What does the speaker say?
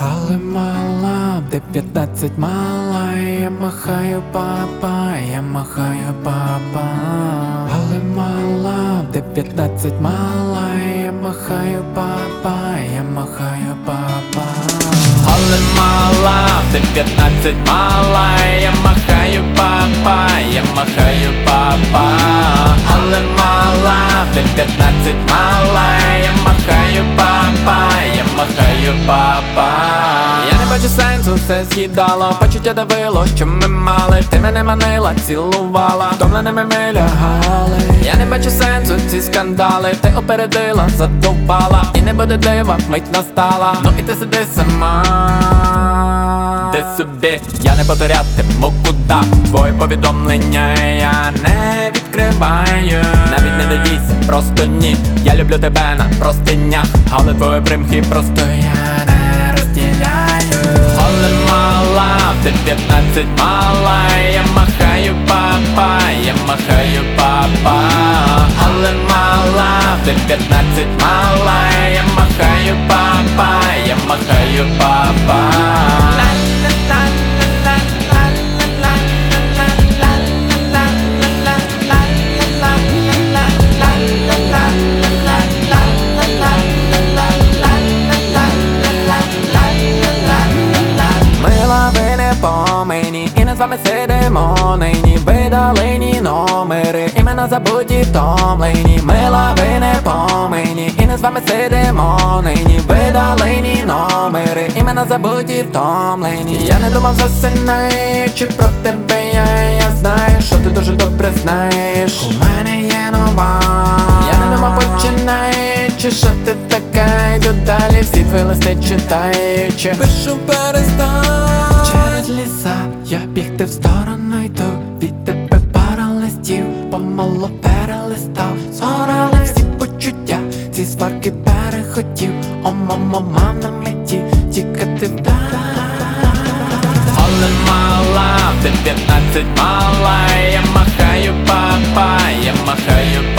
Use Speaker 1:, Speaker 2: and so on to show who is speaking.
Speaker 1: Але мала, де 15 мала, я махаю папа, я махаю папа. Але мала, де 15 мала, я махаю папа, я махаю папа. Але мала, де 15 мала, я махаю папа, я махаю папа. Але мала, де 15 мала, я махаю папа, я махаю папа. Я не бачу сенсу, все з'їдало, почуття давило, що ми мали. Ти мене манила, цілувала, втомленими ми лягали. Я не бачу сенсу, ці скандали, ти опередила, задовбала. І не буде дива, мить настала, ну і ти сиди сама. Де собі, я не повторятиму куда. Твої повідомлення я не відкриваю. Навіть не дивіться, просто ні. Я люблю тебе на простинях, але твої примхи просто я не розділяю. Але мала, ти 15 мала, я махаю папа, я махаю папа. Але мала, ти 15 мала, я махаю папа, я махаю папа. По мені, і не з вами сидимо нині. Видалені номери, імена забуті, втомлені. Мила, ви не по мені, і не з вами сидимо нині. Видалені номери, імена забуті, втомлені. Я не думав, засинаючи про тебе, я знаю, що ти дуже добре знаєш. У мене є нова. Я не думав, починаючи, що ти така. Йду далі, всі твої листи читаючи. Пишу, перестань. Через ліса я бігти в сторону йду. Від тебе пара листів, помало перелистав. Згорали всі почуття, ці сварки перехотів. О, мамо, мам на меті, тікати вдаль. Але мала, ти 15 мала, я махаю папа, я махаю